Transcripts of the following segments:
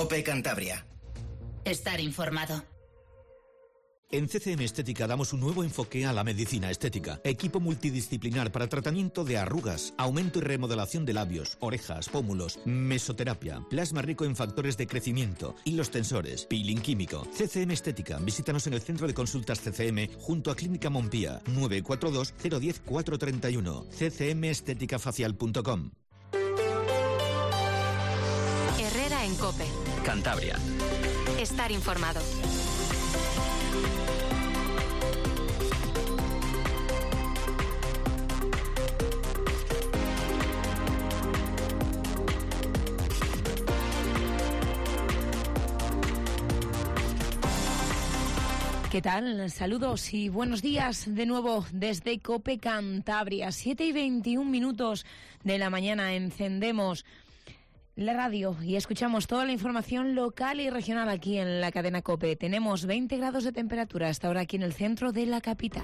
COPE Cantabria. Estar informado. En CCM Estética damos un nuevo enfoque a la medicina estética. Equipo multidisciplinar para tratamiento de arrugas, aumento y remodelación de labios, orejas, pómulos, mesoterapia, plasma rico en factores de crecimiento, hilos tensores, peeling químico. CCM Estética. Visítanos en el Centro de Consultas CCM junto a Clínica Montpía, 942 010 431. ccmesteticafacial.com. Herrera en COPE. Cantabria. Estar informado. ¿Qué tal? Saludos y buenos días de nuevo desde COPE Cantabria. 7:21 de la mañana encendemos la radio y escuchamos toda la información local y regional aquí en la cadena COPE. Tenemos 20 grados de temperatura hasta ahora aquí en el centro de la capital.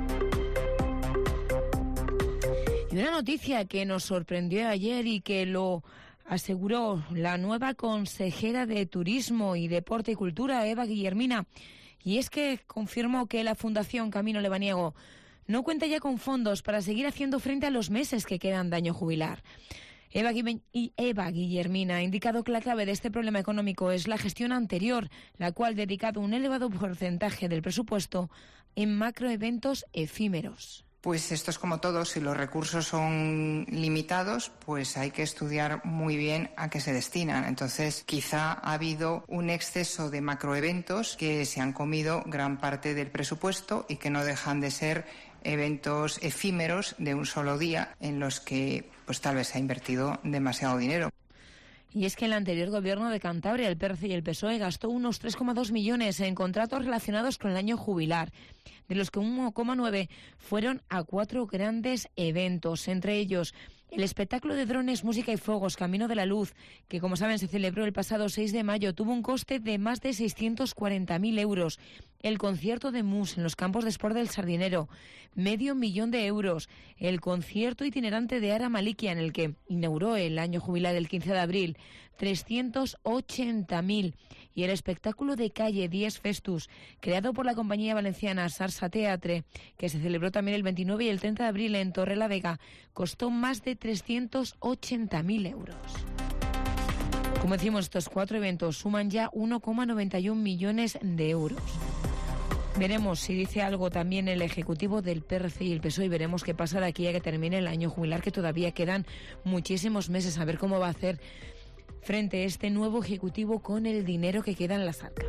Y una noticia que nos sorprendió ayer y que lo aseguró la nueva consejera de Turismo y Deporte y Cultura, Eva Guillermina. Y es que confirmó que la Fundación Camino Lebaniego no cuenta ya con fondos para seguir haciendo frente a los meses que quedan de año jubilar. Eva Guillermina ha indicado que la clave de este problema económico es la gestión anterior, la cual ha dedicado un elevado porcentaje del presupuesto en macroeventos efímeros. Pues esto es como todo, si los recursos son limitados, pues hay que estudiar muy bien a qué se destinan. Entonces, quizá ha habido un exceso de macroeventos que se han comido gran parte del presupuesto y que no dejan de ser eventos efímeros de un solo día en los que pues tal vez se ha invertido demasiado dinero. Y es que el anterior gobierno de Cantabria, el PERCE y el PSOE, gastó unos 3,2 millones en contratos relacionados con el año jubilar, de los que 1,9 fueron a 4 grandes eventos, entre ellos el espectáculo de drones, música y fuegos Camino de la Luz, que como saben se celebró el pasado 6 de mayo, tuvo un coste de más de 640.000 euros. El concierto de Mus en los campos de sport del Sardinero, $500.000 de euros. El concierto itinerante de Ara Malikia, en el que inauguró el año jubilar el 15 de abril, 380.000. Y el espectáculo de calle Dies Festus, creado por la compañía valenciana Sarsa Teatre, que se celebró también el 29 y el 30 de abril en Torrelavega, costó más de 380.000 euros. Como decimos, estos 4 eventos suman ya 1,91 millones de euros. Veremos si dice algo también el Ejecutivo del PRC y el PSOE y veremos qué pasa de aquí a que termine el año jubilar, que todavía quedan muchísimos meses, a ver cómo va a hacer frente a este nuevo Ejecutivo con el dinero que queda en las arcas.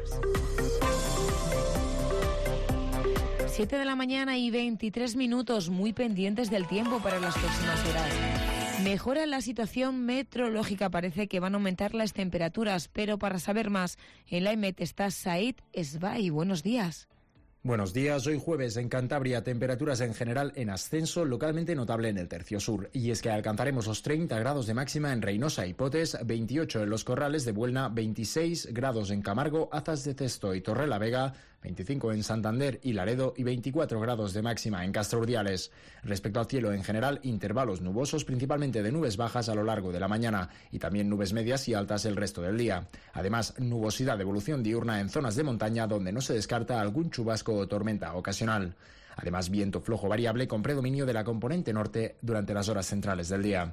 7 de la mañana y 23 minutos, muy pendientes del tiempo para las próximas horas. Mejora la situación meteorológica, parece que van a aumentar las temperaturas, pero para saber más, en la EMET está Said Esbai. Buenos días. Buenos días, hoy jueves en Cantabria, temperaturas en general en ascenso, localmente notable en el tercio sur. Y es que alcanzaremos los 30 grados de máxima en Reynosa y Potes, 28 en Los Corrales de Buelna, 26 grados en Camargo, Azas de Cesto y Torrelavega, 25 en Santander y Laredo y 24 grados de máxima en Castro Urdiales. Respecto al cielo en general, intervalos nubosos, principalmente de nubes bajas a lo largo de la mañana y también nubes medias y altas el resto del día. Además, nubosidad de evolución diurna en zonas de montaña donde no se descarta algún chubasco o tormenta ocasional. Además, viento flojo variable con predominio de la componente norte durante las horas centrales del día.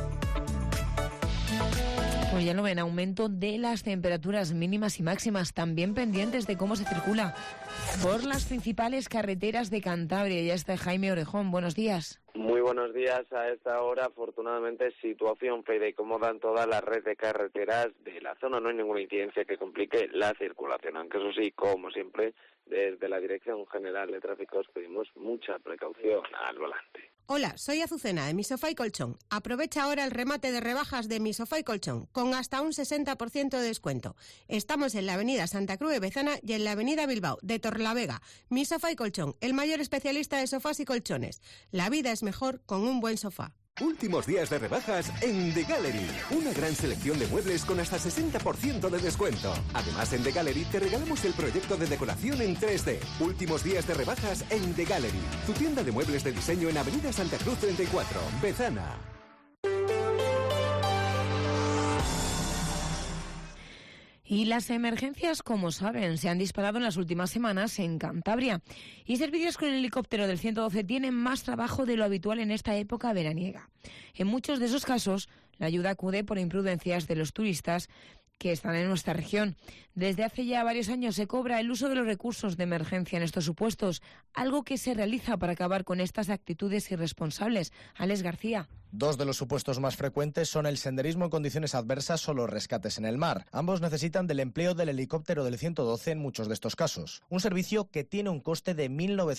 Pues ya lo ven, aumento de las temperaturas mínimas y máximas, también pendientes de cómo se circula por las principales carreteras de Cantabria. Ya está Jaime Orejón, buenos días. Muy buenos días. A esta hora, afortunadamente, situación fluida y cómoda en toda la red de carreteras de la zona. No hay ninguna incidencia que complique la circulación, aunque eso sí, como siempre, desde la Dirección General de Tráfico os pedimos mucha precaución al volante. Hola, soy Azucena de Mi Sofá y Colchón. Aprovecha ahora el remate de rebajas de Mi Sofá y Colchón, con hasta un 60% de descuento. Estamos en la avenida Santa Cruz de Bezana y en la avenida Bilbao, de Torrelavega. Mi Sofá y Colchón, el mayor especialista de sofás y colchones. La vida es mejor con un buen sofá. Últimos días de rebajas en The Gallery. Una gran selección de muebles con hasta 60% de descuento. Además, en The Gallery te regalamos el proyecto de decoración en 3D. Últimos días de rebajas en The Gallery. Tu tienda de muebles de diseño en Avenida Santa Cruz 34, Bezana. Y las emergencias, como saben, se han disparado en las últimas semanas en Cantabria. Y servicios con el helicóptero del 112 tienen más trabajo de lo habitual en esta época veraniega. En muchos de esos casos, la ayuda acude por imprudencias de los turistas que están en nuestra región. Desde hace ya varios años se cobra el uso de los recursos de emergencia en estos supuestos, algo que se realiza para acabar con estas actitudes irresponsables. Alex García. Dos de los supuestos más frecuentes son el senderismo en condiciones adversas o los rescates en el mar. Ambos necesitan del empleo del helicóptero del 112 en muchos de estos casos. Un servicio que tiene un coste de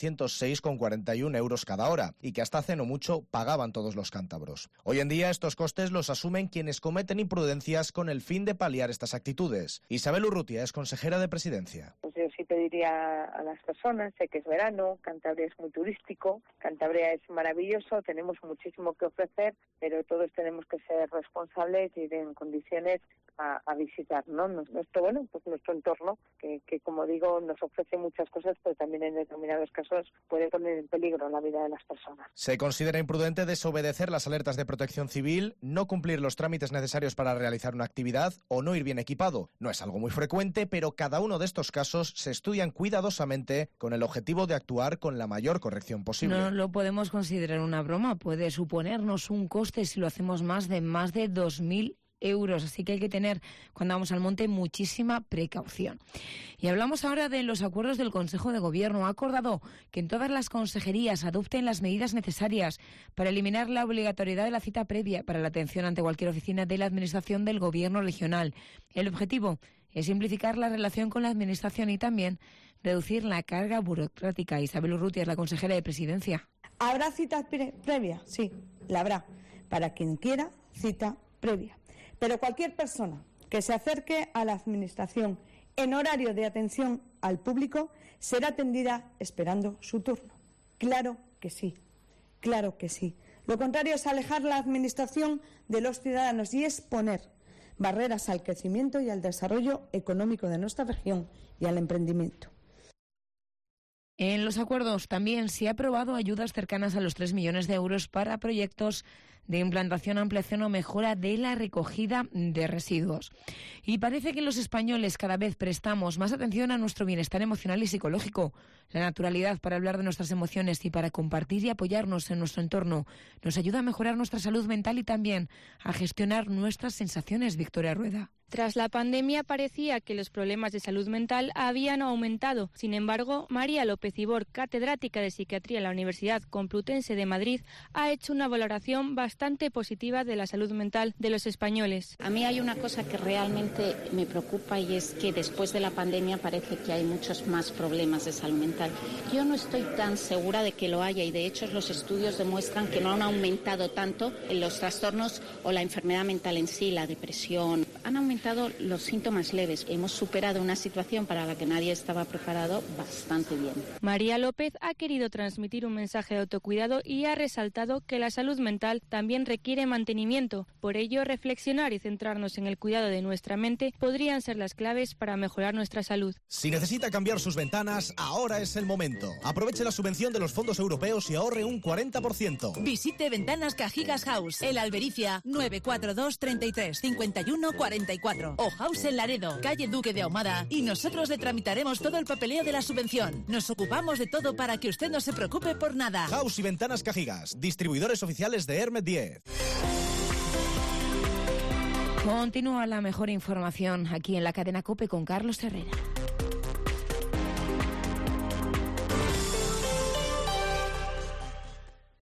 1.906,41 euros cada hora y que hasta hace no mucho pagaban todos los cántabros. Hoy en día estos costes los asumen quienes cometen imprudencias con el fin de paliar estas actitudes. Isabel Urrutia es consejera de Presidencia. Pues yo sí pediría a las personas, sé que es verano, Cantabria es muy turístico, Cantabria es maravilloso, tenemos muchísimo que ofrecer, pero todos tenemos que ser responsables y ir en condiciones a visitar, ¿no? Nuestro entorno, que como digo, nos ofrece muchas cosas, pero también en determinados casos puede poner en peligro la vida de las personas. Se considera imprudente desobedecer las alertas de protección civil, no cumplir los trámites necesarios para realizar una actividad o no ir bien equipado. No es algo muy frecuente, pero cada uno de estos casos se estudian cuidadosamente con el objetivo de actuar con la mayor corrección posible. No lo podemos considerar una broma, puede suponernos un coste si lo hacemos más de 2.000 euros, así que hay que tener, cuando vamos al monte, muchísima precaución. Y hablamos ahora de los acuerdos del Consejo de Gobierno. Ha acordado que en todas las consejerías adopten las medidas necesarias para eliminar la obligatoriedad de la cita previa para la atención ante cualquier oficina de la Administración del Gobierno regional. El objetivo es simplificar la relación con la Administración y también reducir la carga burocrática. Isabel Urrutia es la consejera de Presidencia. ¿Habrá cita previa? Sí, la habrá. Para quien quiera, cita previa. Pero cualquier persona que se acerque a la Administración en horario de atención al público será atendida esperando su turno. Claro que sí, claro que sí. Lo contrario es alejar la Administración de los ciudadanos y es poner barreras al crecimiento y al desarrollo económico de nuestra región y al emprendimiento. En los acuerdos también se ha aprobado ayudas cercanas a los 3 millones de euros para proyectos de implantación, ampliación o mejora de la recogida de residuos. Y parece que los españoles cada vez prestamos más atención a nuestro bienestar emocional y psicológico. La naturalidad para hablar de nuestras emociones y para compartir y apoyarnos en nuestro entorno nos ayuda a mejorar nuestra salud mental y también a gestionar nuestras sensaciones. Victoria Rueda. Tras la pandemia parecía que los problemas de salud mental habían aumentado. Sin embargo, María López Ibor, catedrática de Psiquiatría en la Universidad Complutense de Madrid, ha hecho una valoración bastante positiva de la salud mental de los españoles. A mí hay una cosa que realmente me preocupa y es que después de la pandemia parece que hay muchos más problemas de salud mental. Yo no estoy tan segura de que lo haya y de hecho los estudios demuestran que no han aumentado tanto los trastornos o la enfermedad mental en sí, la depresión. Han aumentado los síntomas leves. Hemos superado una situación para la que nadie estaba preparado bastante bien. María López ha querido transmitir un mensaje de autocuidado y ha resaltado que la salud mental también requiere mantenimiento. Por ello, reflexionar y centrarnos en el cuidado de nuestra mente podrían ser las claves para mejorar nuestra salud. Si necesita cambiar sus ventanas, ahora es el momento. Aproveche la subvención de los fondos europeos y ahorre un 40%. Visite Ventanas Cajigas House, El Albericia, 942 33 51 44. O House en Laredo, calle Duque de Ahumada, y nosotros le tramitaremos todo el papeleo de la subvención. Nos ocupamos de todo para que usted no se preocupe por nada. House y Ventanas Cajigas, distribuidores oficiales de Hermet 10. Continúa la mejor información aquí en la cadena COPE con Carlos Herrera.